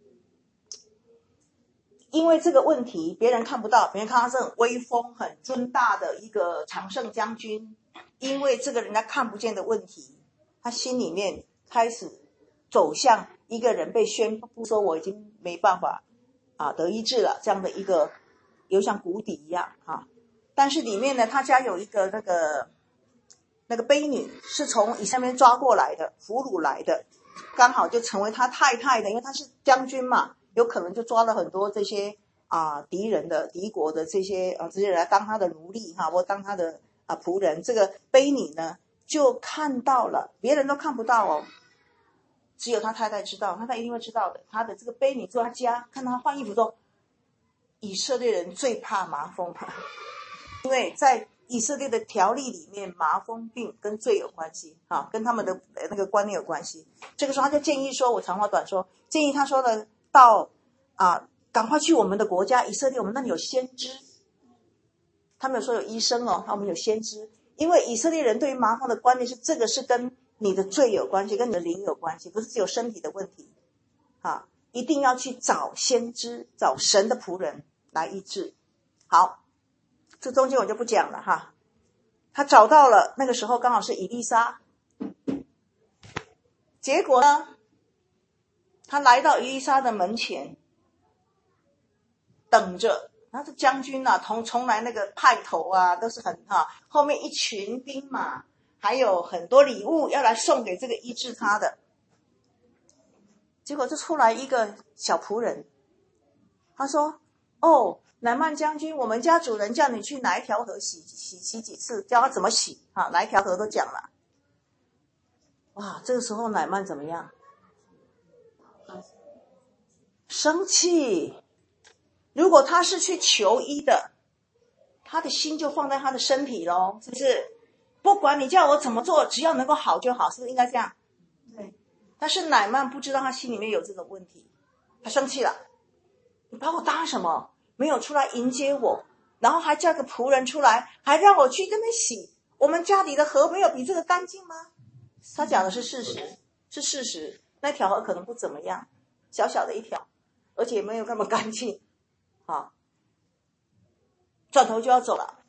因为这个问题别人看不到，别人看他是很威风很尊大的一个常胜将军，因为这个人家看不见的问题，他心里面开始走向一个人被宣布说我已经没办法啊得医治了这样的一个有像谷底一样哈。但是里面呢，他家有一个那个那个婢女是从以色列抓过来的，俘虏来的，刚好就成为他太太的，因为他是将军嘛，有可能就抓了很多这些啊、呃、敌人的敌国的这些啊、呃、这些人来当他的奴隶哈，或当他的啊、呃、仆人。这个婢女呢就看到了，别人都看不到哦，只有他太太知道，他太太一定会知道的。他的这个婢女坐他家，看到他换衣服说，以色列人最怕麻风了，因为在以色列的条例里面，麻风病跟罪有关系啊，跟他们的那个观念有关系。这个时候他就建议说，我长话短说，建议他说的到啊，赶快去我们的国家以色列，我们那里有先知。他没有说有医生哦，他们有先知，因为以色列人对于麻风的观念是这个是跟你的罪有关系，跟你的灵有关系，不是只有身体的问题啊，一定要去找先知，找神的仆人来医治。好。这中间我就不讲了哈，他找到了，那个时候刚好是以利沙，结果呢，他来到以利沙的门前，等着。然后这将军啊，从从来那个派头啊，都是很哈，后面一群兵马，还有很多礼物要来送给这个医治他的。结果就出来一个小仆人，他说：“哦。”乃縵将军，我们家主人叫你去哪一条河洗洗洗几次，教他怎么洗啊？哪一条河都讲了。哇，这个时候乃縵怎么样？生气。如果他是去求医的，他的心就放在他的身体咯，是不是？不管你叫我怎么做，只要能够好就好，是不是应该这样？对。但是乃縵不知道他心里面有这种问题，他生气了。你把我当什么？没有出来迎接我，然后还叫个仆人出来，还让我去跟他洗。我们家里的河没有比这个干净吗？他讲的是事实，是事实。那条河可能不怎么样，小小的一条，而且没有那么干净。啊，转头就要走了。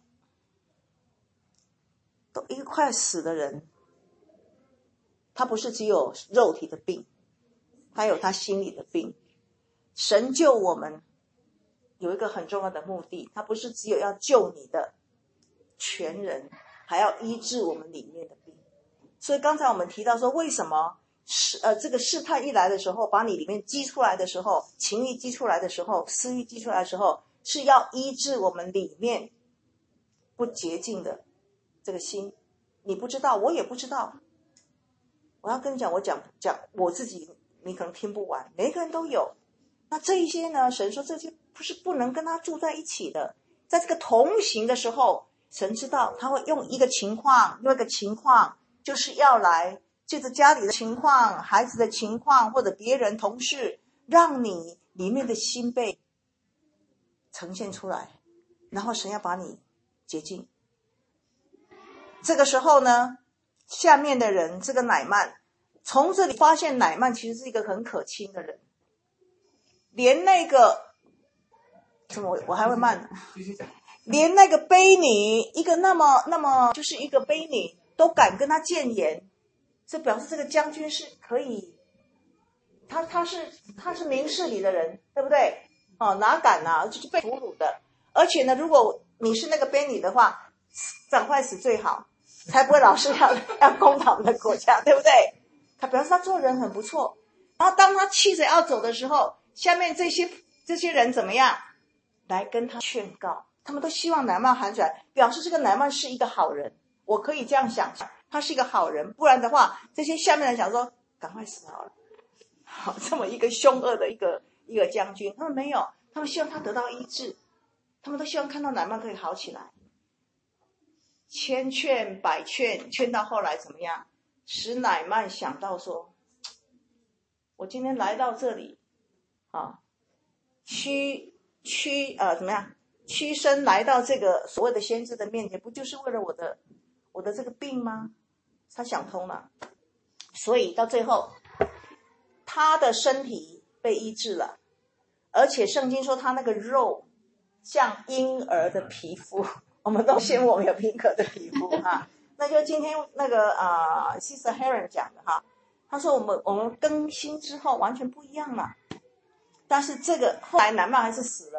都一个快死的人，他不是只有肉体的病，他有他心里的病。神救我们有一个很重要的目的，他不是只有要救你的全人，还要医治我们里面的病。所以刚才我们提到说，为什么是呃这个试探一来的时候，把你里面激出来的时候，情欲激出来的时候，私欲激出来的时候，是要医治我们里面不洁净的这个心。你不知道，我也不知道。我要跟你讲，我讲讲我自己，你可能听不完，每个人都有。那这一些呢，神说这些不是不能跟他住在一起的，在这个同行的时候，神知道他会用一个情况，用一个情况，就是要来借着家里的情况、孩子的情况，或者别人同事，让你里面的心被呈现出来，然后神要把你洁净。这个时候呢，下面的人，这个乃縵从这里发现乃縵其实是一个很可亲的人，连那个什么我还会慢，连那个婢女，一个那么那么就是一个婢女都敢跟他谏言，这表示这个将军是可以，他他是他是明事理的人，对不对？哦，哪敢啊，就是被俘虏的。而且呢，如果你是那个婢女的话，赶快死最好，才不会老是要要攻打我们的国家，对不对？他表示他做人很不错。然后当他气着要走的时候，下面这些这些人怎么样来跟他劝告？他们都希望乃縵喊出来，表示这个乃縵是一个好人。我可以这样想，他是一个好人，不然的话，这些下面人想说赶快死好了。好，这么一个凶恶的一个一个将军，他们没有，他们希望他得到医治，他们都希望看到乃縵可以好起来。千劝百劝，劝到后来怎么样？使乃縵想到说，我今天来到这里啊，屈屈呃怎么样？屈身来到这个所谓的先知的面前，不就是为了我的我的这个病吗？他想通了，所以到最后，他的身体被医治了，而且圣经说他那个肉像婴儿的皮肤。我们都羡慕我们有婴儿的皮肤哈，那就今天那个啊 ，Sister Helen 讲的哈，他说我们我们更新之后完全不一样了，但是这个后来乃縵还是死了啦，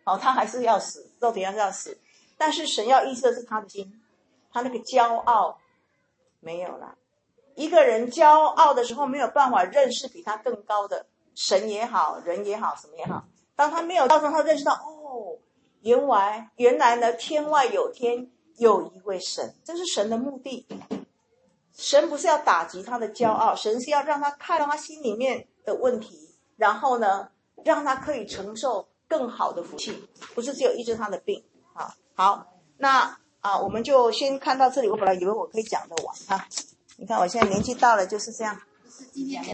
哦，他还是要死，肉体还是要死，但是神要医治的是他的心，他那个骄傲没有了。一个人骄傲的时候，没有办法认识比他更高的神也好，人也好，什么也好。当他没有到时候，他认识到哦，原来原来呢，天外有天，有一位神，这是神的目的。神不是要打击他的骄傲，神是要让他看到他心里面的问题，然后呢，让他可以承受更好的福气，不是只有医治他的病啊。好，那啊，我们就先看到这里。我本来以为我可以讲得完啊，你看我现在年纪到了就是这样。